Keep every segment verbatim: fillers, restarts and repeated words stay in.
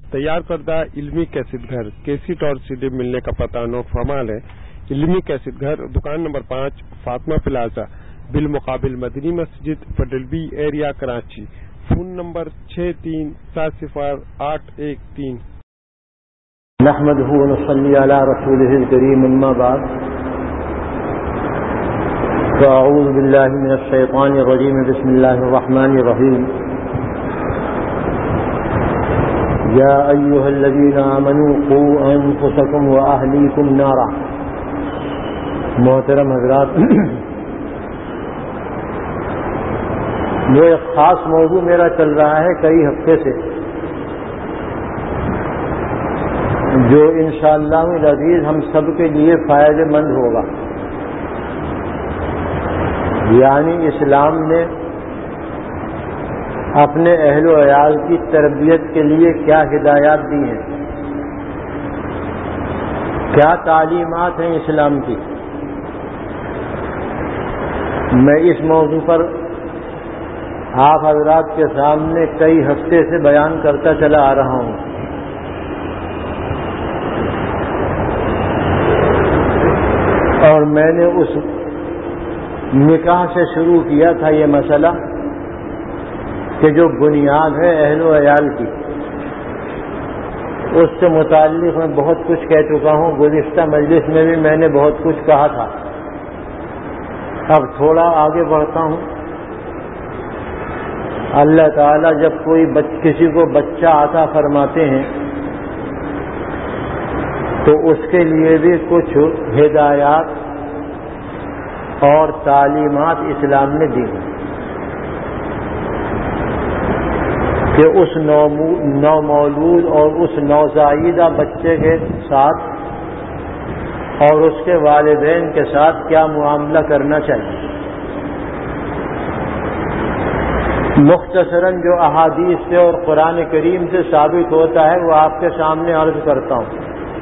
تیار کردہ علمی کیسٹ گھر کیسٹ اور سی ڈی ملنے کا پتہ نو فرمال ہے۔ علمی کیسٹ گھر دکان نمبر پانچ فاطمہ پلازا بالمقابل مدنی مسجد پٹل B area Karachi. Phone number چھ تین سات صفر آٹھ ایک تین۔ نحمده ونصلي على رسوله الكريم اما بعد فاعوذ بالله من الشيطان الرجيم بسم الله الرحمن الرحيم يا ايها الذين امنوا قوا انفسكم واهليكم نارا۔ محترم حضرات، وہ ایک خاص موضوع میرا چل رہا ہے کئی ہفتے سے، جو انشاءاللہ العزیز ہم سب کے لیے فائدہ مند ہوگا۔ یعنی اسلام نے اپنے اہل و عیال کی تربیت کے لیے کیا ہدایات دی ہیں، کیا تعلیمات ہیں اسلام کی۔ میں اس موضوع پر آپ حضرات کے سامنے کئی ہفتے سے بیان کرتا چلا آ رہا ہوں۔ اور میں نے اس نکاح سے شروع کیا تھا یہ مسئلہ کہ جو بنیاد ہے اہل و عیال کی، اس سے متعلق میں بہت کچھ کہہ چکا ہوں۔ گزشتہ مجلس میں بھی میں نے بہت کچھ کہا تھا۔ اب تھوڑا آگے بڑھتا ہوں۔ اللہ تعالیٰ جب کوئی بچ کسی کو بچہ عطا فرماتے ہیں تو اس کے لیے بھی کچھ ہدایات اور تعلیمات اسلام نے دی ہیں کہ اس نومولود اور اس نوزائیدہ بچے کے ساتھ اور اس کے والدین کے ساتھ کیا معاملہ کرنا چاہیے۔ مختصراً جو احادیث سے اور قرآن کریم سے ثابت ہوتا ہے وہ آپ کے سامنے عرض کرتا ہوں۔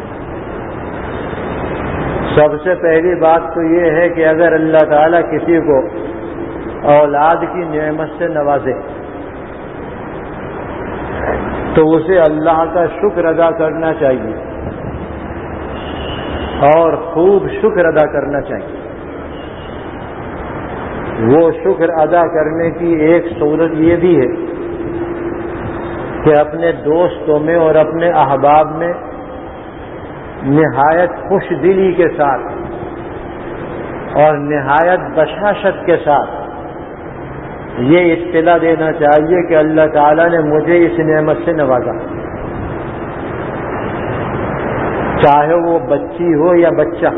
سب سے پہلی بات تو یہ ہے کہ اگر اللہ تعالیٰ کسی کو اولاد کی نعمت سے نوازے تو اسے اللہ کا شکر ادا کرنا چاہیے اور خوب شکر ادا کرنا چاہیے۔ وہ شکر ادا کرنے کی ایک صورت یہ بھی ہے کہ اپنے دوستوں میں اور اپنے احباب میں نہایت خوش دلی کے ساتھ اور نہایت بشاشت کے ساتھ یہ اطلاع دینا چاہیے کہ اللہ تعالیٰ نے مجھے اس نعمت سے نوازا، چاہے وہ بچی ہو یا بچہ،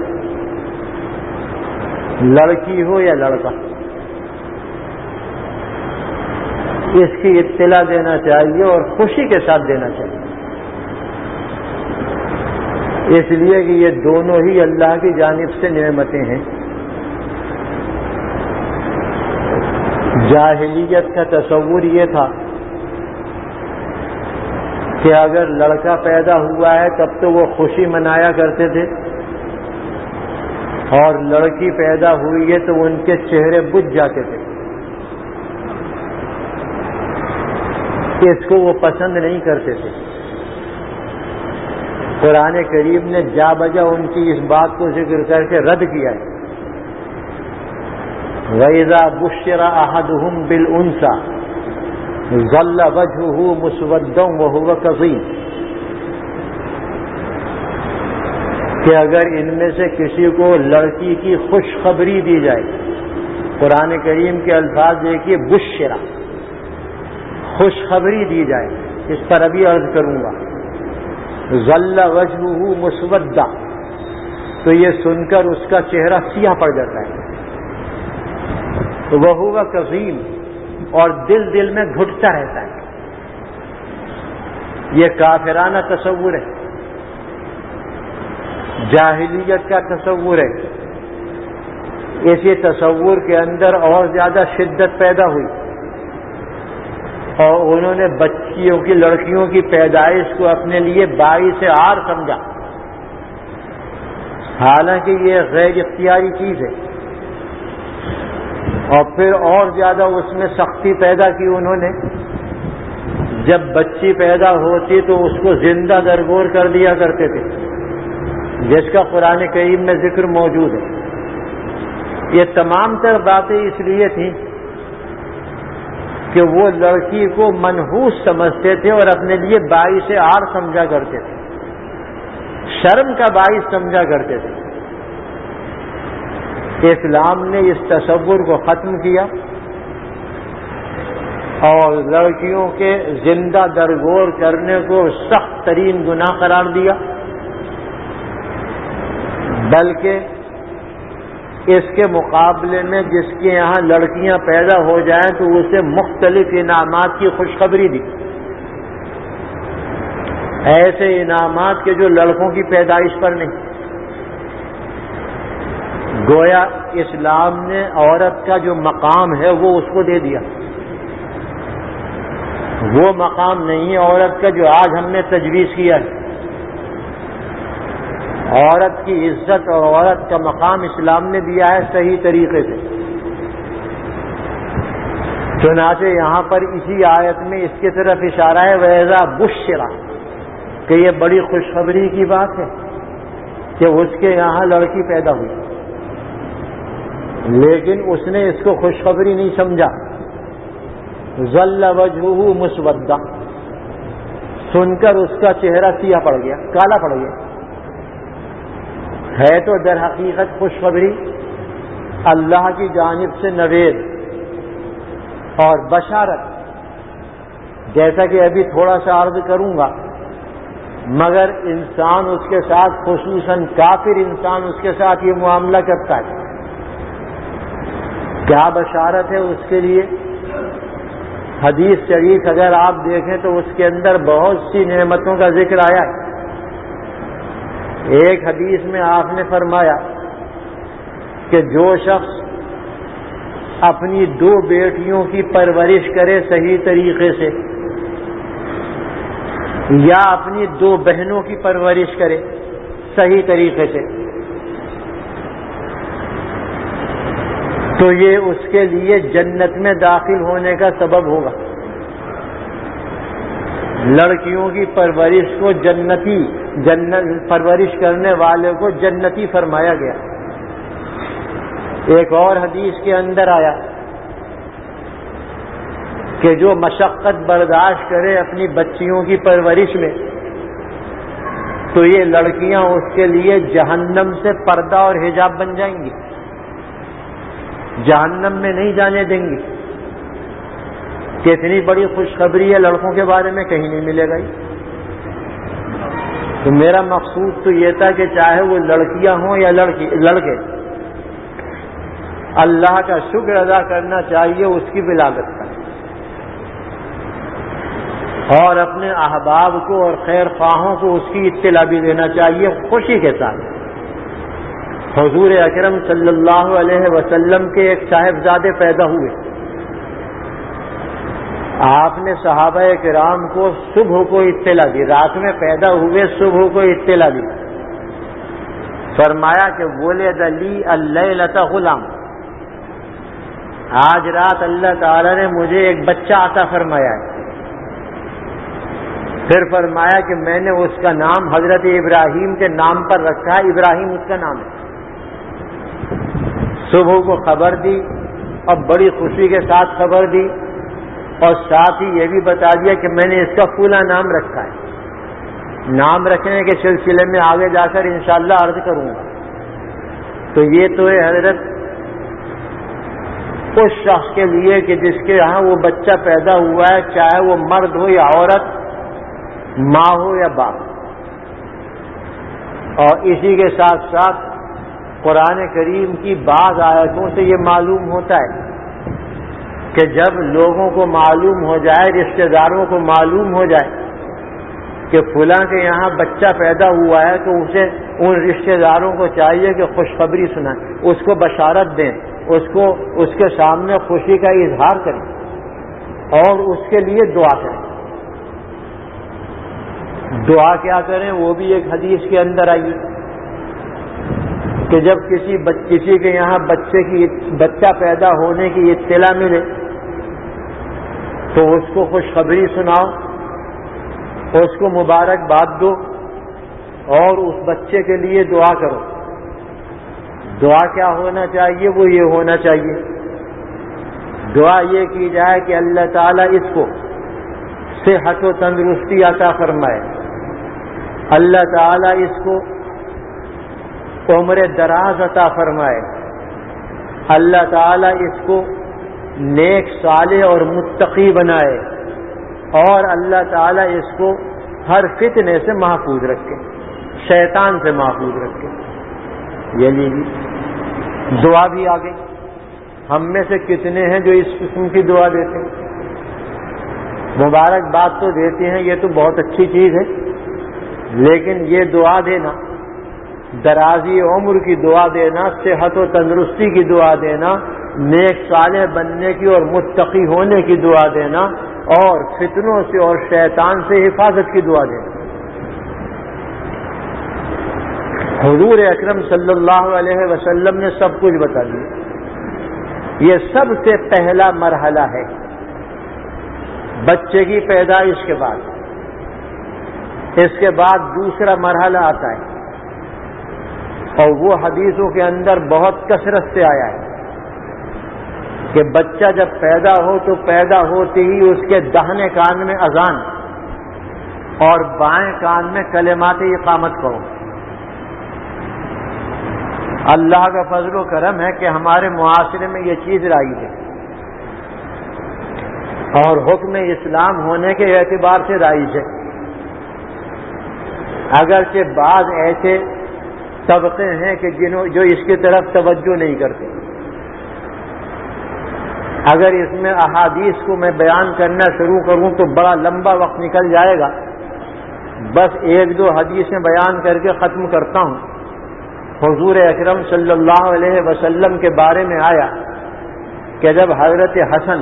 لڑکی ہو یا لڑکا، اس کی اطلاع دینا چاہیے اور خوشی کے ساتھ دینا چاہیے، اس لیے کہ یہ دونوں ہی اللہ کی جانب سے نعمتیں ہیں۔ جاہلیت کا تصور یہ تھا کہ اگر لڑکا پیدا ہوا ہے تب تو وہ خوشی منایا کرتے تھے، اور لڑکی پیدا ہوئی ہے تو ان کے چہرے بجھ جاتے تھے، اس کو وہ پسند نہیں کرتے تھے۔ قرآن کریم نے جا بجا ان کی اس بات کو ذکر کر کے رد کیا ہے۔ وَإِذَا بُشِّرَ أَحَدُهُمْ بِالْأُنثَىٰ ظَلَّ وَجْهُهُ مُسْوَدًّا وَهُوَ كَظِيمٌ، کہ اگر ان میں سے کسی کو لڑکی کی خوشخبری دی جائے، قرآن کریم کے الفاظ دیکھیے، بشرا، خوشخبری دی جائے، اس پر ابھی عرض کروں گا۔ ظل وجهه مسودا، تو یہ سن کر اس کا چہرہ سیاہ پڑ جاتا ہے، وہو کظیم، اور دل دل میں گھٹتا رہتا ہے۔ یہ کافرانہ تصور ہے، جاہلیت کا تصور ہے۔ اسی تصور کے اندر اور زیادہ شدت پیدا ہوئی اور انہوں نے بچیوں کی لڑکیوں کی پیدائش کو اپنے لیے باعث عار سمجھا، حالانکہ یہ غیر اختیاری چیز ہے۔ اور پھر اور زیادہ اس میں سختی پیدا کی انہوں نے، جب بچی پیدا ہوتی تو اس کو زندہ درگور کر دیا کرتے تھے، جس کا قرآن کریم میں ذکر موجود ہے۔ یہ تمام تر باتیں اس لیے تھیں کہ وہ لڑکی کو منحوس سمجھتے تھے اور اپنے لیے باعث عار سمجھا کرتے تھے، شرم کا باعث سمجھا کرتے تھے۔ اسلام نے اس تصور کو ختم کیا اور لڑکیوں کے زندہ درگور کرنے کو سخت ترین گناہ قرار دیا، بلکہ اس کے مقابلے میں جس کے یہاں لڑکیاں پیدا ہو جائیں تو اسے مختلف انعامات کی خوشخبری دی، ایسے انعامات کے جو لڑکوں کی پیدائش پر نہیں۔ گویا اسلام نے عورت کا جو مقام ہے وہ اس کو دے دیا، وہ مقام نہیں ہے عورت کا جو آج ہم نے تجویز کیا ہے۔ عورت کی عزت اور عورت کا مقام اسلام نے دیا ہے صحیح طریقے سے۔ چنانچہ یہاں پر اسی آیت میں اس کی طرف اشارہ ہے وَإِذَا بُشِّرَ، کہ یہ بڑی خوشخبری کی بات ہے کہ اس کے یہاں لڑکی پیدا ہوئی، لیکن اس نے اس کو خوشخبری نہیں سمجھا۔ ظل وجهه مسودا، سن کر اس کا چہرہ سیاہ پڑ گیا، کالا پڑ گیا۔ ہے تو در حقیقت خوشخبری اللہ کی جانب سے نوید اور بشارت، جیسا کہ ابھی تھوڑا سا عرض کروں گا، مگر انسان اس کے ساتھ، خصوصاً کافر انسان اس کے ساتھ یہ معاملہ کرتا ہے۔ کیا بشارت ہے اس کے لیے؟ حدیث شریف اگر آپ دیکھیں تو اس کے اندر بہت سی نعمتوں کا ذکر آیا ہے۔ ایک حدیث میں آپ نے فرمایا کہ جو شخص اپنی دو بیٹیوں کی پرورش کرے صحیح طریقے سے، یا اپنی دو بہنوں کی پرورش کرے صحیح طریقے سے، تو یہ اس کے لیے جنت میں داخل ہونے کا سبب ہوگا۔ لڑکیوں کی پرورش کو جنتی جنت پرورش کرنے والے کو جنتی فرمایا گیا۔ ایک اور حدیث کے اندر آیا کہ جو مشقت برداشت کرے اپنی بچیوں کی پرورش میں، تو یہ لڑکیاں اس کے لیے جہنم سے پردہ اور حجاب بن جائیں گی، جہنم میں نہیں جانے دیں گی۔ کتنی بڑی خوشخبری ہے لڑکوں کے بارے میں، کہیں نہیں ملے گا۔ تو میرا مقصود تو یہ تھا کہ چاہے وہ لڑکیاں ہوں یا لڑکی لڑکے، اللہ کا شکر ادا کرنا چاہیے اس کی ولادت کا، اور اپنے احباب کو اور خیر خواہوں کو اس کی اطلاع بھی دینا چاہیے خوشی کے ساتھ۔ حضور اکرم صلی اللہ علیہ وسلم کے ایک صاحبزادے پیدا ہوئے، آپ نے صحابہ کرام کو صبح کو اطلاع دی، رات میں پیدا ہوئے صبح کو اطلاع دی، فرمایا کہ ولد لی اللیلۃ غلام، آج رات اللہ تعالی نے مجھے ایک بچہ عطا فرمایا ہے۔ پھر فرمایا کہ میں نے اس کا نام حضرت ابراہیم کے نام پر رکھا ہے، ابراہیم اس کا نام ہے۔ صبح کو خبر دی اور بڑی خوشی کے ساتھ خبر دی، اور ساتھ ہی یہ بھی بتا دیا کہ میں نے اس کا فلاں نام رکھا ہے۔ نام رکھنے کے سلسلے میں آگے جا کر انشاءاللہ عرض کروں گا۔ تو یہ تو ہے حضرت اس شخص کے لیے کہ جس کے یہاں وہ بچہ پیدا ہوا ہے، چاہے وہ مرد ہو یا عورت، ماں ہو یا باپ۔ اور اسی کے ساتھ ساتھ قرآن کریم کی بعض آیتوں سے یہ معلوم ہوتا ہے کہ جب لوگوں کو معلوم ہو جائے، رشتہ داروں کو معلوم ہو جائے کہ فلاں کے یہاں بچہ پیدا ہوا ہے، تو اسے ان رشتہ داروں کو چاہیے کہ خوشخبری سنائیں، اس کو بشارت دیں، اس کو اس کے سامنے خوشی کا اظہار کریں اور اس کے لیے دعا کریں۔ دعا کیا کریں وہ بھی ایک حدیث کے اندر آئی کہ جب کسی کسی کے یہاں بچے کی بچہ پیدا ہونے کی اطلاع ملے تو اس کو خوشخبری سناؤ اس کو مبارکباد دو اور اس بچے کے لیے دعا کرو. دعا کیا ہونا چاہیے؟ وہ یہ ہونا چاہیے، دعا یہ کی جائے کہ اللہ تعالیٰ اس کو صحت و تندرستی عطا فرمائے، اللہ تعالیٰ اس کو عمر دراز عطا فرمائے، اللہ تعالیٰ اس کو نیک صالح اور متقی بنائے، اور اللہ تعالیٰ اس کو ہر فتنے سے محفوظ رکھے، شیطان سے محفوظ رکھے. یہ لیجیے دعا بھی آ گئی. ہم میں سے کتنے ہیں جو اس قسم کی دعا دیتے ہیں؟ مبارکباد تو دیتے ہیں، یہ تو بہت اچھی چیز ہے، لیکن یہ دعا دینا، درازی عمر کی دعا دینا، صحت و تندرستی کی دعا دینا، نیک صالح بننے کی اور متقی ہونے کی دعا دینا، اور فتنوں سے اور شیطان سے حفاظت کی دعا دینا، حضور اکرم صلی اللہ علیہ وسلم نے سب کچھ بتا دیا. یہ سب سے پہلا مرحلہ ہے بچے کی پیدائش کے بعد. اس کے بعد دوسرا مرحلہ آتا ہے، اور وہ حدیثوں کے اندر بہت کثرت سے آیا ہے کہ بچہ جب پیدا ہو تو پیدا ہوتے ہی اس کے داہنے کان میں اذان اور بائیں کان میں کلمات اقامت کرو. اللہ کا فضل و کرم ہے کہ ہمارے معاشرے میں یہ چیز رائج ہے، اور حکم اسلام ہونے کے اعتبار سے رائج ہے. اگرچہ بعض ایسے طبقے ہیں کہ جنہوں جو اس کی طرف توجہ نہیں کرتے. اگر اس میں احادیث کو میں بیان کرنا شروع کروں تو بڑا لمبا وقت نکل جائے گا. بس ایک دو حدیثیں بیان کر کے ختم کرتا ہوں. حضور اکرم صلی اللہ علیہ وسلم کے بارے میں آیا کہ جب حضرت حسن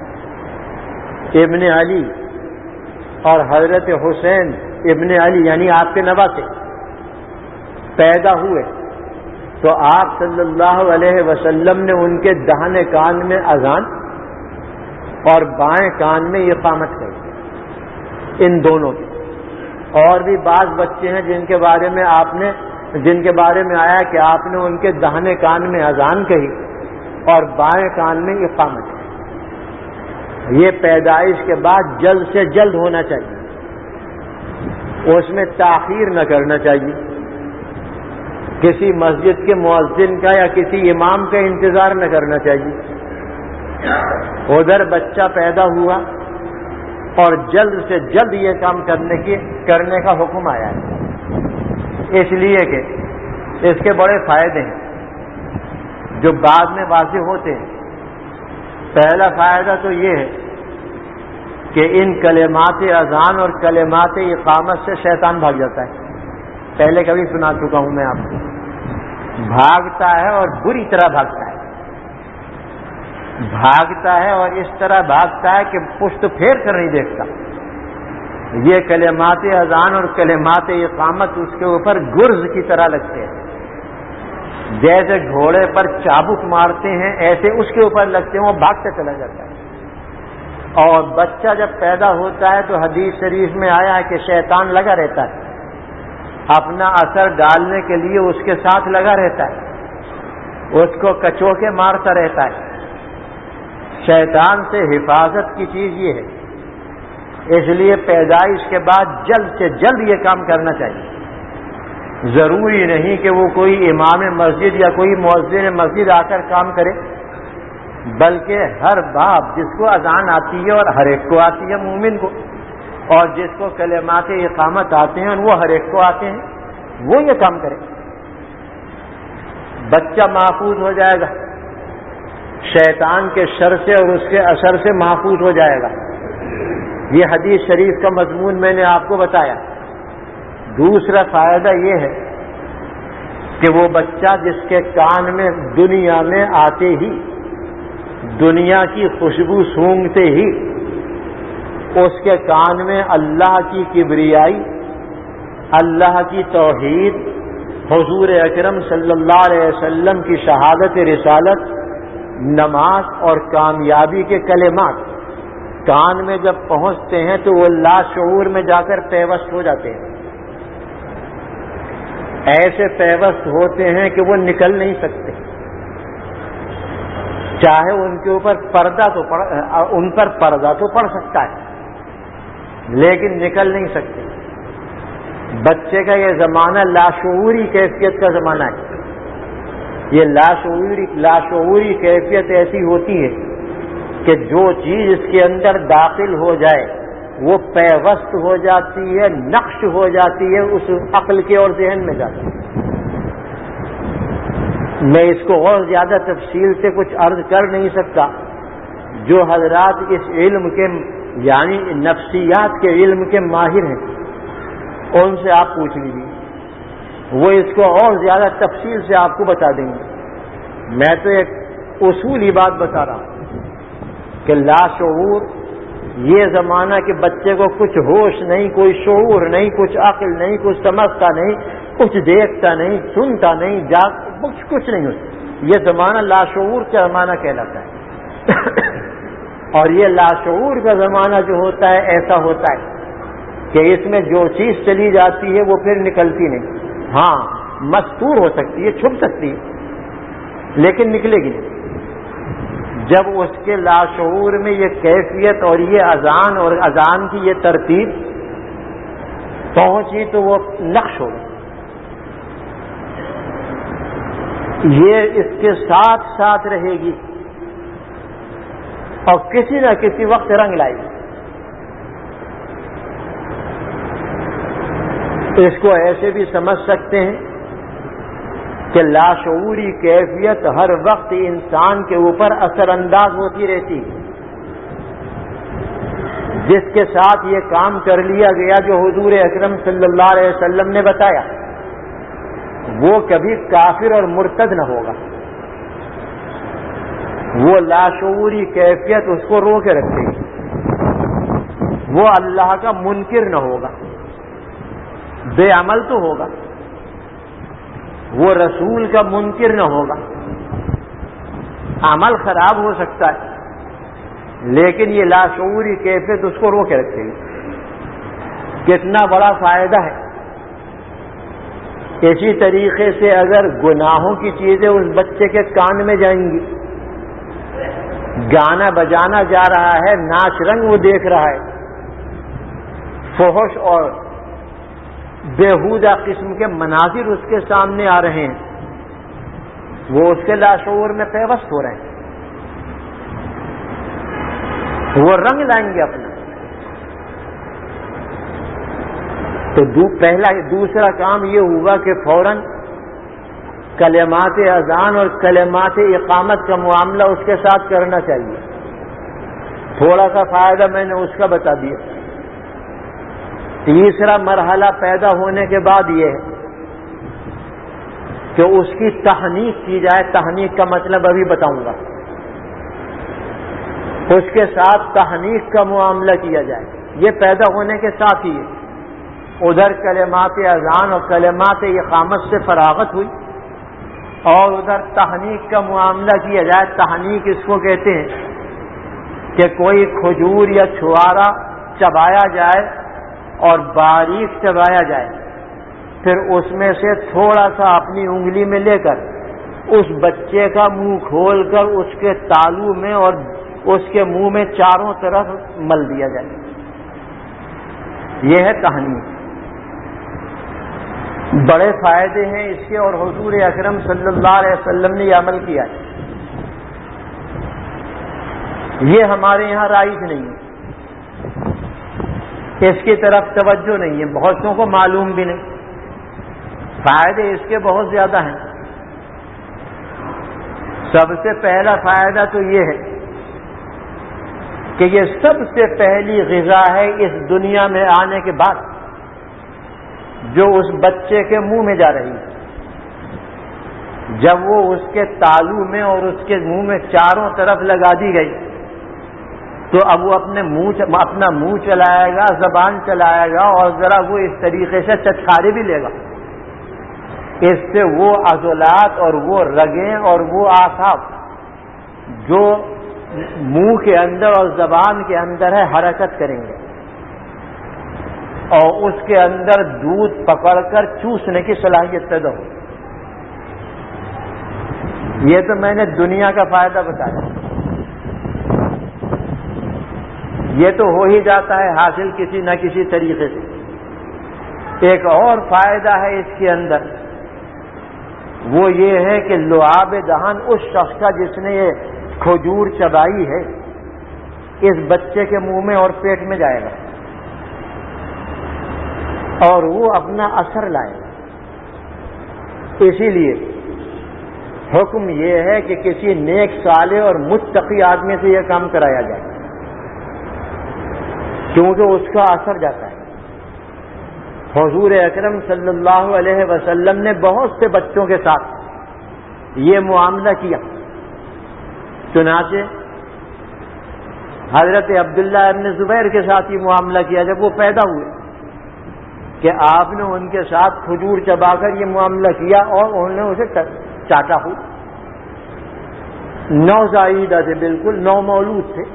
ابن علی اور حضرت حسین ابن علی یعنی آپ کے نواسے پیدا ہوئے تو آپ صلی اللہ علیہ وسلم نے ان کے داہنے کان میں اذان اور بائیں کان میں اقامت کری، ان دونوں کی. اور بھی بعض بچے ہیں جن کے بارے میں آپ نے جن کے بارے میں آیا کہ آپ نے ان کے داہنے کان میں اذان کہی اور بائیں کان میں اقامت کی. یہ پیدائش کے بعد جلد سے جلد ہونا چاہیے، اس میں تاخیر نہ کرنا چاہیے. کسی مسجد کے مؤذن کا یا کسی امام کا انتظار نہ کرنا چاہیے. ادھر بچہ پیدا ہوا اور جلد سے جلد یہ کام کرنے کی کرنے کا حکم آیا ہے، اس لیے کہ اس کے بڑے فائدے ہیں جو بعد میں واضح ہوتے ہیں. پہلا فائدہ تو یہ ہے کہ ان کلمات اذان اور کلمات اقامت سے شیطان بھاگ جاتا ہے. پہلے کبھی سنا چکا ہوں میں آپ کو، بھاگتا ہے اور بری طرح بھاگتا ہے. بھاگتا ہے اور اس طرح بھاگتا ہے کہ پشت پھیر کر نہیں دیکھتا. یہ کلمات اذان اور کلمات اقامت اس کے اوپر گرز کی طرح لگتے ہیں. جیسے گھوڑے پر چابک مارتے ہیں ایسے اس کے اوپر لگتے ہیں، وہ بھاگتے چلا جاتا ہے. اور بچہ جب پیدا ہوتا ہے تو حدیث شریف میں آیا ہے کہ شیطان لگا رہتا ہے، اپنا اثر ڈالنے کے لیے اس کے ساتھ لگا رہتا ہے، اس کو کچوکے مارتا رہتا ہے. شیطان سے حفاظت کی چیز یہ ہے، اس لیے پیدائش کے بعد جلد سے جلد یہ کام کرنا چاہیے. ضروری نہیں کہ وہ کوئی امام مسجد یا کوئی مؤذن مسجد آ کر کام کرے، بلکہ ہر باپ جس کو اذان آتی ہے اور ہر ایک کو آتی ہے مومن کو، اور جس کو کلمات اقامت آتے ہیں وہ ہر ایک کو آتے ہیں، وہ یہ کام کرے. بچہ محفوظ ہو جائے گا، شیطان کے شر سے اور اس کے اثر سے محفوظ ہو جائے گا. یہ حدیث شریف کا مضمون میں نے آپ کو بتایا. دوسرا فائدہ یہ ہے کہ وہ بچہ جس کے کان میں دنیا میں آتے ہی دنیا کی خوشبو سونگتے ہی اس کے کان میں اللہ کی کبریائی، اللہ کی توحید، حضور اکرم صلی اللہ علیہ وسلم کی شہادت رسالت، نماز اور کامیابی کے کلمات کان میں جب پہنچتے ہیں تو وہ لاشعور میں جا کر پیوست ہو جاتے ہیں، ایسے پیوست ہوتے ہیں کہ وہ نکل نہیں سکتے، چاہے ان کے اوپر پردہ تو پڑ ان پر پردہ تو پڑ سکتا ہے لیکن نکل نہیں سکتے۔ بچے کا یہ زمانہ لاشعوری کیفیت کا زمانہ ہے۔ یہ لاشعوری لاشعوری کیفیت ایسی ہوتی ہے کہ جو چیز اس کے اندر داخل ہو جائے وہ پیوست ہو جاتی ہے، نقش ہو جاتی ہے، اس عقل کے اور ذہن میں جاتی ہے۔ میں اس کو اور زیادہ تفصیل سے کچھ عرض کر نہیں سکتا، جو حضرات اس علم کے یعنی نفسیات کے علم کے ماہر ہیں ان سے آپ پوچھ لیجیے، وہ اس کو اور زیادہ تفصیل سے آپ کو بتا دیں گے۔ میں تو ایک اصولی بات بتا رہا ہوں کہ لاشعور یہ زمانہ کہ بچے کو کچھ ہوش نہیں، کوئی شعور نہیں، کچھ عقل نہیں، کچھ سمجھتا نہیں، کچھ دیکھتا نہیں، سنتا نہیں، جاگ کچھ کچھ نہیں ہوتا، یہ زمانہ لاشعور کا زمانہ کہلاتا ہے۔ اور یہ لاشعور کا زمانہ جو ہوتا ہے ایسا ہوتا ہے کہ اس میں جو چیز چلی جاتی ہے وہ پھر نکلتی نہیں، ہاں مستور ہو سکتی ہے، چھپ سکتی ہے لیکن نکلے گی نہیں۔ جب اس کے لاشعور میں یہ کیفیت اور یہ اذان اور اذان کی یہ ترتیب پہنچی تو وہ نقش ہوگا، یہ اس کے ساتھ ساتھ رہے گی اور کسی نہ کسی وقت رنگ لائے گی۔ اس کو ایسے بھی سمجھ سکتے ہیں کہ لاشعوری کیفیت ہر وقت انسان کے اوپر اثر انداز ہوتی رہتی ہے، جس کے ساتھ یہ کام کر لیا گیا جو حضور اکرم صلی اللہ علیہ وسلم نے بتایا، وہ کبھی کافر اور مرتد نہ ہوگا۔ وہ لاشعوری کیفیت اس کو رو کے رکھے گی، وہ اللہ کا منکر نہ ہوگا، بے عمل تو ہوگا، وہ رسول کا منکر نہ ہوگا، عمل خراب ہو سکتا ہے لیکن یہ لاشعوری کیفیت اس کو رو کے رکھے گی۔ کتنا بڑا فائدہ ہے۔ اسی طریقے سے اگر گناہوں کی چیزیں اس بچے کے کان میں جائیں گی، گانا بجانا جا رہا ہے، ناچ رنگ وہ دیکھ رہا ہے، فحش اور بےہودہ قسم کے مناظر اس کے سامنے آ رہے ہیں، وہ اس کے لاشعور میں پیوست ہو رہے ہیں، وہ رنگ لائیں گے اپنا۔ تو دو پہلا دوسرا کام یہ ہوا کہ فوراً کلمات اذان اور کلمات اقامت کا معاملہ اس کے ساتھ کرنا چاہیے۔ تھوڑا سا فائدہ میں نے اس کا بتا دیا۔ تیسرا مرحلہ پیدا ہونے کے بعد یہ ہے کہ اس کی تحنیک کی جائے۔ تحنیک کا مطلب ابھی بتاؤں گا۔ اس کے ساتھ تحنیک کا معاملہ کیا جائے، یہ پیدا ہونے کے ساتھ ہی ہے۔ ادھر کلمات اذان اور کلمات اقامت سے فراغت ہوئی اور ادھر تحنیک کا معاملہ کیا جائے۔ تحنیک اس کو کہتے ہیں کہ کوئی کھجور یا چھوارا چبایا جائے اور باریک چبایا جائے، پھر اس میں سے تھوڑا سا اپنی انگلی میں لے کر اس بچے کا منہ کھول کر اس کے تالو میں اور اس کے منہ میں چاروں طرف مل دیا جائے، یہ ہے تحنیک۔ بڑے فائدے ہیں اس کے اور حضور اکرم صلی اللہ علیہ وسلم نے یہ عمل کیا ہے۔ یہ ہمارے یہاں رائج نہیں ہے، اس کی طرف توجہ نہیں ہے، بہتوں کو معلوم بھی نہیں۔ فائدے اس کے بہت زیادہ ہیں۔ سب سے پہلا فائدہ تو یہ ہے کہ یہ سب سے پہلی غذا ہے اس دنیا میں آنے کے بعد جو اس بچے کے منہ میں جا رہی ہے۔ جب وہ اس کے تالو میں اور اس کے منہ میں چاروں طرف لگا دی گئی تو اب وہ اپنے منہ اپنا منہ چلائے گا، زبان چلائے گا اور ذرا وہ اس طریقے سے چٹکارے بھی لے گا۔ اس سے وہ عضلات اور وہ رگیں اور وہ اعصاب جو منہ کے اندر اور زبان کے اندر ہے حرکت کریں گے اور اس کے اندر دودھ پکڑ کر چوسنے کی صلاحیت پیدا ہو. یہ تو میں نے دنیا کا فائدہ بتایا. یہ تو ہو ہی جاتا ہے حاصل کسی نہ کسی طریقے سے. ایک اور فائدہ ہے اس کے اندر، وہ یہ ہے کہ لعاب دہن اس شخص کا جس نے یہ کھجور چبائی ہے اس بچے کے منہ میں اور پیٹ میں جائے گا اور وہ اپنا اثر لائے گا. اسی لیے حکم یہ ہے کہ کسی نیک صالح اور متقی آدمی سے یہ کام کرایا جائے کیونکہ اس کا اثر جاتا ہے. حضور اکرم صلی اللہ علیہ وسلم نے بہت سے بچوں کے ساتھ یہ معاملہ کیا. چنانچہ حضرت عبداللہ ابن زبیر کے ساتھ یہ معاملہ کیا جب وہ پیدا ہوئے کہ آپ نے ان کے ساتھ کھجور چبا کر یہ معاملہ کیا اور انہوں نے اسے چاٹا ہو. نوزائیدہ تھے، بالکل نو مولود تھے.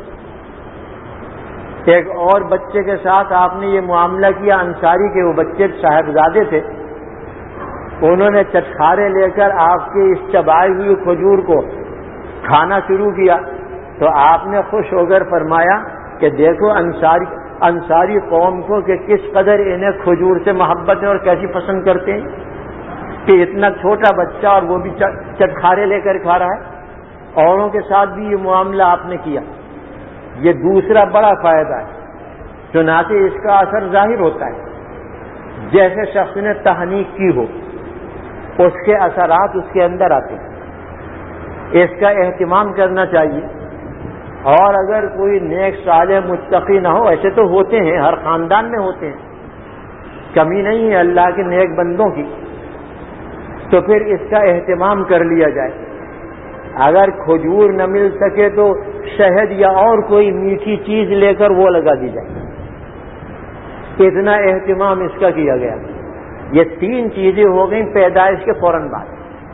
ایک اور بچے کے ساتھ آپ نے یہ معاملہ کیا، انصاری کے وہ بچے صاحبزادے تھے. انہوں نے چٹخارے لے کر آپ کے اس چبائی ہوئی کھجور کو کھانا شروع کیا تو آپ نے خوش ہو کر فرمایا کہ دیکھو انصاری انصاری قوم کو کہ کس قدر انہیں کھجور سے محبت ہے اور کیسی پسند کرتے ہیں کہ اتنا چھوٹا بچہ اور وہ بھی چٹخارے لے کر کھا رہا ہے. اوروں کے ساتھ بھی یہ معاملہ آپ نے کیا. یہ دوسرا بڑا فائدہ ہے. چنانچہ اس کا اثر ظاہر ہوتا ہے. جیسے شخص نے تحنیک کی ہو اس کے اثرات اس کے اندر آتے ہیں. اس کا اہتمام کرنا چاہیے. اور اگر کوئی نیک صالح متقی نہ ہو، ایسے تو ہوتے ہیں، ہر خاندان میں ہوتے ہیں، کمی نہیں ہے اللہ کے نیک بندوں کی، تو پھر اس کا اہتمام کر لیا جائے. اگر کھجور نہ مل سکے تو شہد یا اور کوئی میٹھی چیز لے کر وہ لگا دی جائے. اتنا اہتمام اس کا کیا گیا. یہ تین چیزیں ہو گئیں پیدائش کے فوراً بعد.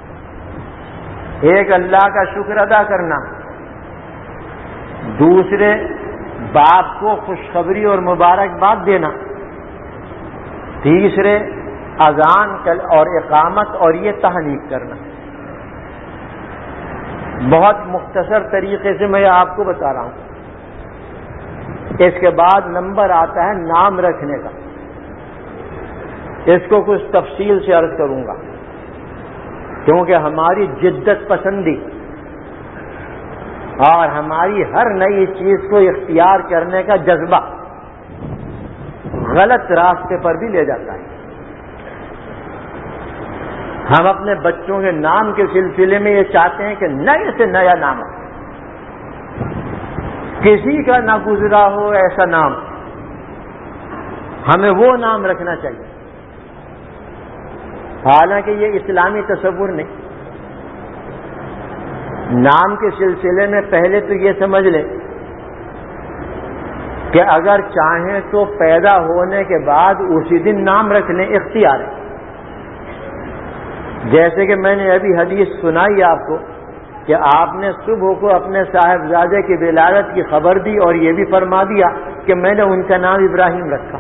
ایک اللہ کا شکر ادا کرنا، دوسرے باپ کو خوشخبری اور مبارکباد دینا، تیسرے اذان اور اقامت اور یہ تحنیک کرنا. بہت مختصر طریقے سے میں آپ کو بتا رہا ہوں. اس کے بعد نمبر آتا ہے نام رکھنے کا. اس کو کچھ تفصیل سے عرض کروں گا کیونکہ ہماری جدت پسندی اور ہماری ہر نئی چیز کو اختیار کرنے کا جذبہ غلط راستے پر بھی لے جاتا ہے. ہم اپنے بچوں کے نام کے سلسلے میں یہ چاہتے ہیں کہ نئے سے نیا نام ہو، کسی کا نہ گزرا ہو ایسا نام، ہمیں وہ نام رکھنا چاہیے. حالانکہ یہ اسلامی تصور نہیں. نام کے سلسلے میں پہلے تو یہ سمجھ لیں کہ اگر چاہیں تو پیدا ہونے کے بعد اسی دن نام رکھ لیں، اختیار ہے. جیسے کہ میں نے ابھی حدیث سنائی آپ کو کہ آپ نے صبح کو اپنے صاحبزادے کی ولادت کی خبر دی اور یہ بھی فرما دیا کہ میں نے ان کا نام ابراہیم رکھا.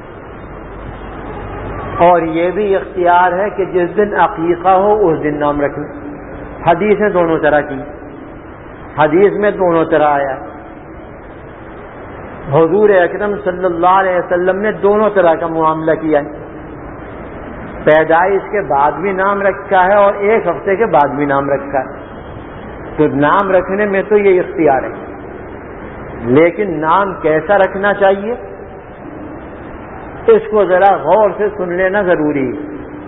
اور یہ بھی اختیار ہے کہ جس دن عقیقہ ہو اس دن نام رکھ لیں. حدیثیں دونوں طرح کی، حدیث میں دونوں طرح آیا. حضور اکرم صلی اللہ علیہ وسلم نے دونوں طرح کا معاملہ کیا ہے. پیدائش کے بعد بھی نام رکھا ہے اور ایک ہفتے کے بعد بھی نام رکھا ہے. تو نام رکھنے میں تو یہ اختیار ہے، لیکن نام کیسا رکھنا چاہیے اس کو ذرا غور سے سن لینا ضروری ہے.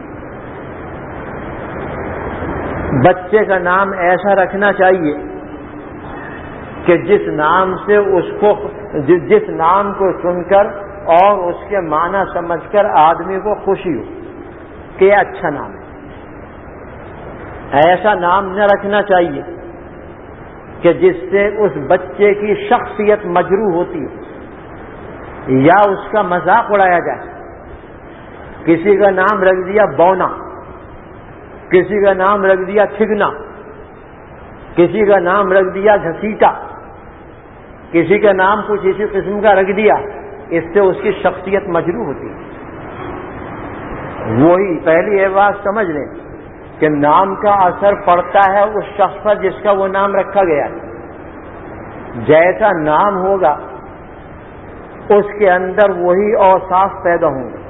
بچے کا نام ایسا رکھنا چاہیے کہ جس نام سے اس کو جس نام کو سن کر اور اس کے معنی سمجھ کر آدمی کو خوشی ہو کہ یہ اچھا نام ہے. ایسا نام نہ رکھنا چاہیے کہ جس سے اس بچے کی شخصیت مجروح ہوتی ہے یا اس کا مذاق اڑایا جائے. کسی کا نام رکھ دیا بونا، کسی کا نام رکھ دیا چھگنا، کسی کا نام رکھ دیا گھسیٹا. کسی کا نام کچھ اسی قسم کا رکھ دیا، اس سے اس کی شخصیت مجروح ہوتی ہے۔ وہی پہلی یہ بات سمجھ لیں کہ نام کا اثر پڑتا ہے اس شخص پر جس کا وہ نام رکھا گیا ہے۔ جیسا نام ہوگا اس کے اندر وہی اوصاف پیدا ہوں گے۔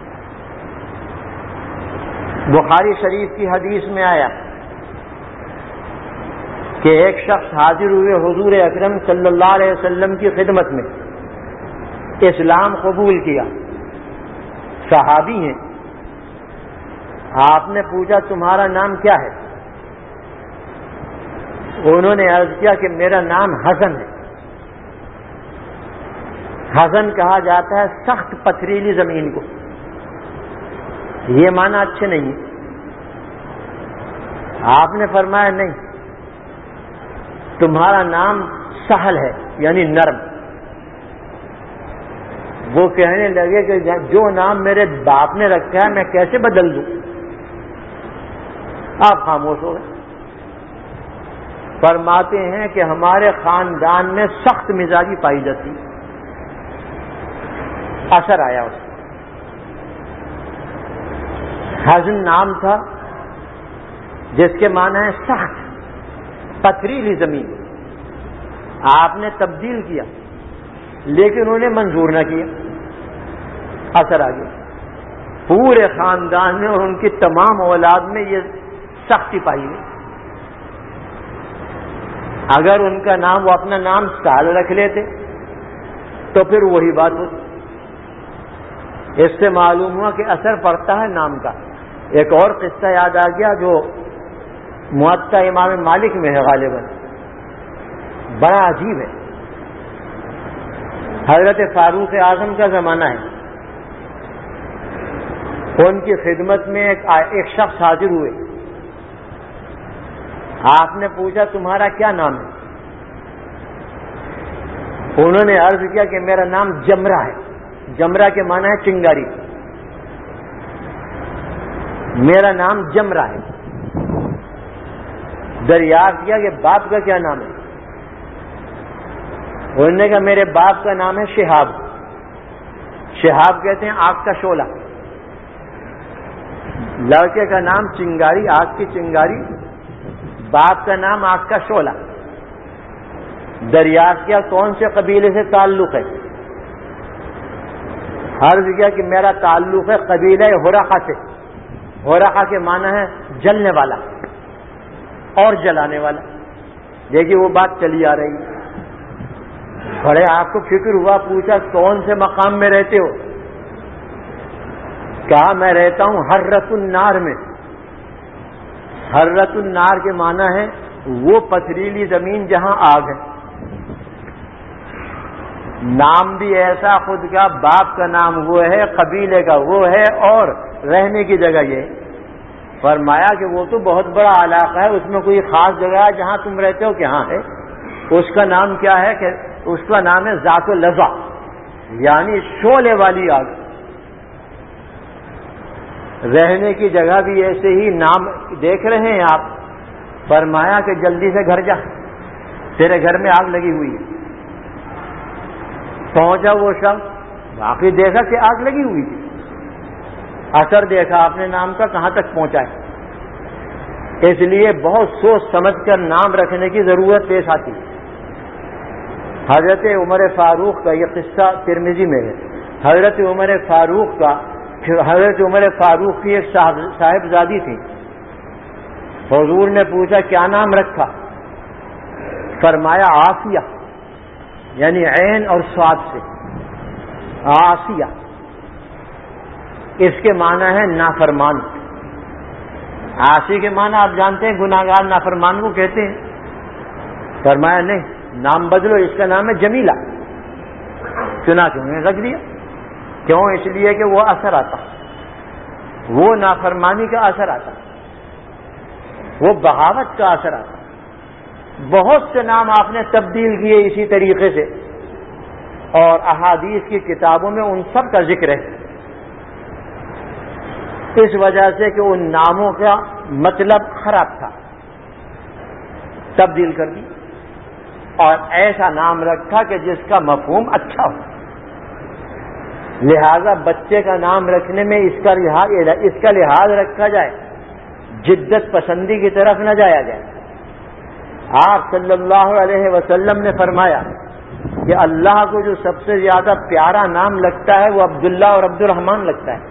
بخاری شریف کی حدیث میں آیا کہ ایک شخص حاضر ہوئے حضور اکرم صلی اللہ علیہ وسلم کی خدمت میں، اسلام قبول کیا، صحابی ہیں۔ آپ نے پوچھا تمہارا نام کیا ہے؟ انہوں نے عرض کیا کہ میرا نام حسن ہے۔ حسن کہا جاتا ہے سخت پتھریلی زمین کو، یہ معنی اچھے نہیں۔ آپ نے فرمایا نہیں، تمہارا نام سہل ہے یعنی نرم۔ وہ کہنے لگے کہ جو نام میرے باپ نے رکھا ہے میں کیسے بدل دوں؟ آپ خاموش ہو گئے۔ فرماتے ہیں کہ ہمارے خاندان میں سخت مزاجی پائی جاتی، اثر آیا اس کو۔ حزن نام تھا جس کے معنی ہے سخت پتھریلی زمین، آپ نے تبدیل کیا لیکن انہوں نے منظور نہ کیا، اثر آ گیا۔ پورے خاندان میں اور ان کی تمام اولاد میں یہ سختی پائی گئی۔ اگر ان کا نام وہ اپنا نام سال رکھ لیتے تو پھر وہی بات ہوتی۔ اس سے معلوم ہوا کہ اثر پڑتا ہے نام کا۔ ایک اور قصہ یاد آ گیا جو موطا امام مالک میں ہے غالباً، بڑا عجیب ہے۔ حضرت فاروق اعظم کا زمانہ ہے، ان کی خدمت میں ایک ایک شخص حاضر ہوئے۔ آپ نے پوچھا تمہارا کیا نام ہے؟ انہوں نے عرض کیا کہ میرا نام جمرہ ہے۔ جمرہ کے معنی ہے چنگاری، میرا نام جمرہ ہے۔ دریافت کیا کہ باپ کا کیا نام ہے؟ انہوں نے کہا میرے باپ کا نام ہے شہاب۔ شہاب کہتے ہیں آگ کا شعلہ، لڑکے کا نام چنگاری، آگ کی چنگاری، باپ کا نام آگ کا شعلہ۔ دریافت کیا کون سے قبیلے سے تعلق ہے؟ عرض کیا کہ میرا تعلق ہے قبیلہ ہرقہ سے۔ ہرقہ کے معنی ہے جلنے والا اور جلانے والا۔ دیکھیے وہ بات چلی آ رہی ہے۔ بڑے آپ کو فکر ہوا، پوچھا کون سے مقام میں رہتے ہو؟ کہا میں رہتا ہوں حرۃ النار میں۔ حرۃ النار کے معنی ہے وہ پتھریلی زمین جہاں آگ ہے۔ نام بھی ایسا خود کا، باپ کا نام وہ ہے، قبیلے کا وہ ہے، اور رہنے کی جگہ یہ ہے۔ فرمایا کہ وہ تو بہت بڑا علاقہ ہے، اس میں کوئی خاص جگہ ہے جہاں تم رہتے ہو؟ کہ ہاں ہے۔ اس کا نام کیا ہے؟ کہ اس کا نام ہے ذات اللظہ، یعنی شعلے والی آگ۔ رہنے کی جگہ بھی ایسے ہی نام دیکھ رہے ہیں آپ؟ فرمایا کہ جلدی سے گھر جا، تیرے گھر میں آگ لگی ہوئی ہے۔ پہنچا وہ شخص، باقی دیکھا کہ آگ لگی ہوئی تھی، اثر دیکھا آپ نے نام کا کہاں تک پہنچا ہے۔ اس لیے بہت سوچ سمجھ کر نام رکھنے کی ضرورت پیش آتی ہے۔ حضرت عمر فاروق کا یہ قصہ ترمذی میں ہے۔ حضرت عمر فاروق کا حضرت عمر فاروق کی ایک صاحبزادی تھی۔ حضور نے پوچھا کیا نام رکھا؟ فرمایا عافیہ، یعنی عین اور صاد سے عافیہ۔ اس کے معنی ہے نافرمان۔ عاصی کے معنی آپ جانتے ہیں گناہگار، نافرمان کو کہتے ہیں۔ فرمایا نہیں، نام بدلو، اس کا نام ہے جمیلہ۔ چنانچہ انہوں نے رکھ دیا۔ کیوں؟ اس لیے کہ وہ اثر آتا، وہ نافرمانی کا اثر آتا، وہ بغاوت کا اثر آتا۔ بہت سے نام آپ نے تبدیل کیے اسی طریقے سے، اور احادیث کی کتابوں میں ان سب کا ذکر ہے، اس وجہ سے کہ ان ناموں کا مطلب خراب تھا، تبدیل کر دی۔ اور ایسا نام رکھا کہ جس کا مفہوم اچھا ہو. لہذا بچے کا نام رکھنے میں اس کا لحاظ اس کا لحاظ رکھا جائے، جدت پسندی کی طرف نہ جایا جائے. آپ صلی اللہ علیہ وسلم نے فرمایا کہ اللہ کو جو سب سے زیادہ پیارا نام لگتا ہے وہ عبداللہ اور عبد الرحمن لگتا ہے.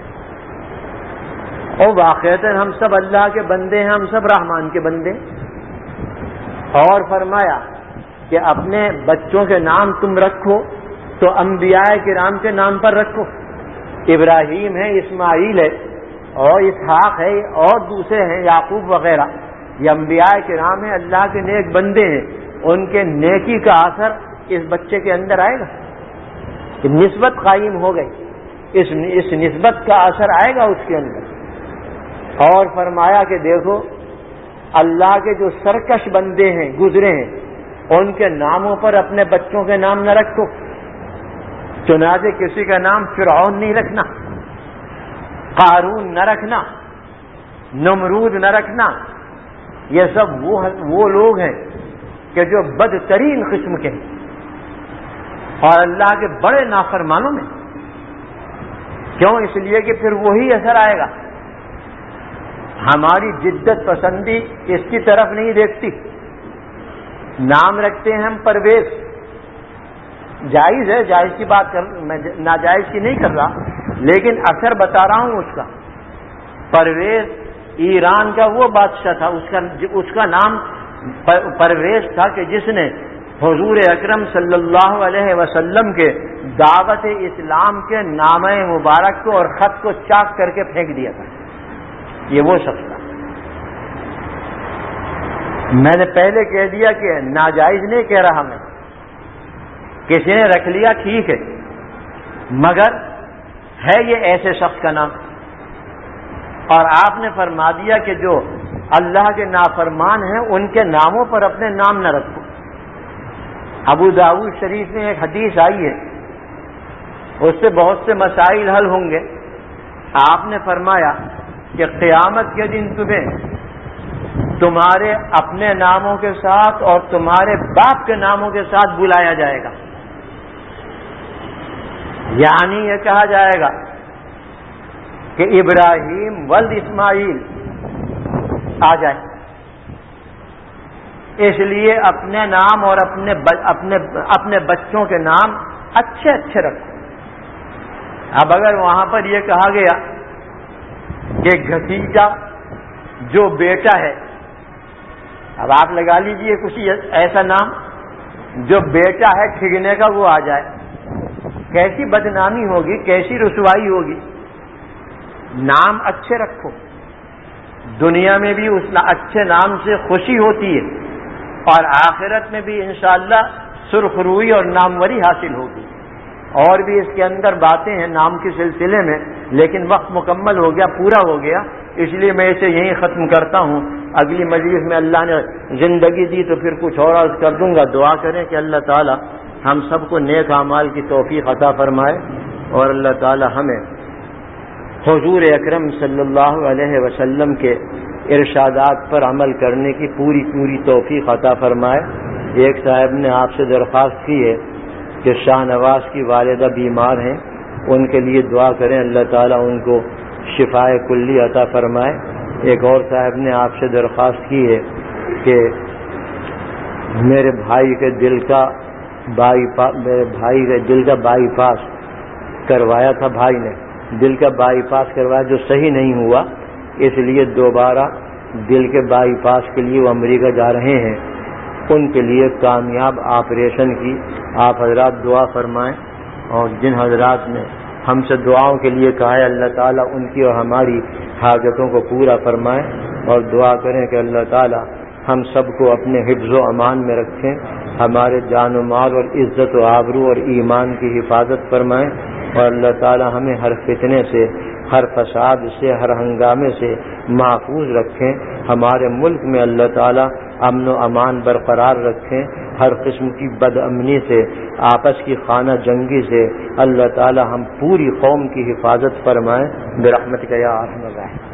اور واقعتاً ہم سب اللہ کے بندے ہیں، ہم سب رحمان کے بندے. اور فرمایا کہ اپنے بچوں کے نام تم رکھو تو انبیاء کرام کے نام پر رکھو. ابراہیم ہے، اسماعیل ہے اور اسحاق ہے اور دوسرے ہیں یعقوب وغیرہ. یہ انبیاء کرام ہیں، اللہ کے نیک بندے ہیں. ان کے نیکی کا اثر اس بچے کے اندر آئے گا. نسبت قائم ہو گئی، اس اس نسبت کا اثر آئے گا اس کے اندر. اور فرمایا کہ دیکھو اللہ کے جو سرکش بندے ہیں گزرے ہیں ان کے ناموں پر اپنے بچوں کے نام نہ رکھو. چنانچہ کسی کا نام فرعون نہیں رکھنا، قارون نہ رکھنا، نمرود نہ رکھنا. یہ سب وہ وہ لوگ ہیں کہ جو بدترین قسم کے ہیں اور اللہ کے بڑے نافرمانوں میں. کیوں؟ اس لیے کہ پھر وہی اثر آئے گا. ہماری جدت پسندی اس کی طرف نہیں دیکھتی. نام رکھتے ہیں ہم پرویز، جائز ہے، جائز کی بات کر میں ناجائز کی نہیں کر رہا، لیکن اثر بتا رہا ہوں اس کا. پرویز ایران کا وہ بادشاہ تھا، اس کا اس کا نام پرویز تھا کہ جس نے حضور اکرم صلی اللہ علیہ وسلم کے دعوت اسلام کے نامہ مبارک کو اور خط کو چاک کر کے پھینک دیا تھا. یہ وہ شخص تھا. میں نے پہلے کہہ دیا کہ ناجائز نہیں کہہ رہا میں. کسی نے رکھ لیا ٹھیک ہے، مگر ہے یہ ایسے شخص کا نام. اور آپ نے فرما دیا کہ جو اللہ کے نافرمان ہیں ان کے ناموں پر اپنے نام نہ رکھو. ابو داؤد شریف میں ایک حدیث آئی ہے، اس سے بہت سے مسائل حل ہوں گے. آپ نے فرمایا کہ قیامت کے دن تمہیں تمہارے اپنے ناموں کے ساتھ اور تمہارے باپ کے ناموں کے ساتھ بلایا جائے گا. یعنی یہ کہا جائے گا کہ ابراہیم ولد اسماعیل آ جائے. اس لیے اپنے نام اور اپنے اپنے اپنے بچوں کے نام اچھے اچھے رکھو. اب اگر وہاں پر یہ کہا گیا کہ بھتیجا جو بیٹا ہے، اب آپ لگا لیجئے کچھ ایسا نام جو بیٹا ہے ٹھگنے کا وہ آ جائے، کیسی بدنامی ہوگی، کیسی رسوائی ہوگی. نام اچھے رکھو. دنیا میں بھی اس اچھے نام سے خوشی ہوتی ہے اور آخرت میں بھی انشاءاللہ سرخ روئی اور ناموری حاصل ہوگی. اور بھی اس کے اندر باتیں ہیں نام کے سلسلے میں، لیکن وقت مکمل ہو گیا، پورا ہو گیا، اس لیے میں اسے یہیں ختم کرتا ہوں. اگلی مجلس میں اللہ نے زندگی دی تو پھر کچھ اور عرض کر دوں گا. دعا کریں کہ اللہ تعالی ہم سب کو نیک اعمال کی توفیق عطا فرمائے اور اللہ تعالی ہمیں حضور اکرم صلی اللہ علیہ وسلم کے ارشادات پر عمل کرنے کی پوری پوری توفیق عطا فرمائے. ایک صاحب نے آپ سے درخواست کی ہے کہ شاہ نواز کی والدہ بیمار ہیں، ان کے لیے دعا کریں، اللہ تعالیٰ ان کو شفائے کلی عطا فرمائے. ایک اور صاحب نے آپ سے درخواست کی ہے کہ میرے بھائی کے دل کا بائی پاس میرے بھائی کے دل کا بائی پاس کروایا تھا، بھائی نے دل کا بائی پاس کروایا جو صحیح نہیں ہوا، اس لیے دوبارہ دل کے بائی پاس کے لیے وہ امریکہ جا رہے ہیں. ان کے لیے کامیاب آپریشن کی آپ حضرات دعا فرمائیں. اور جن حضرات نے ہم سے دعاؤں کے لیے کہا ہے اللہ تعالیٰ ان کی اور ہماری حاجتوں کو پورا فرمائیں اور دعا کریں کہ اللہ تعالیٰ ہم سب کو اپنے حفظ و امان میں رکھیں، ہمارے جان و مال اور عزت و آبرو اور ایمان کی حفاظت فرمائیں اور اللہ تعالیٰ ہمیں ہر فتنے سے، ہر فساد سے، ہر ہنگامے سے محفوظ رکھیں. ہمارے ملک میں اللہ تعالیٰ امن و امان برقرار رکھیں. ہر قسم کی بد امنی سے، آپس کی خانہ جنگی سے اللہ تعالیٰ ہم پوری قوم کی حفاظت فرمائیں برحمتک یا ارحم الراحمین.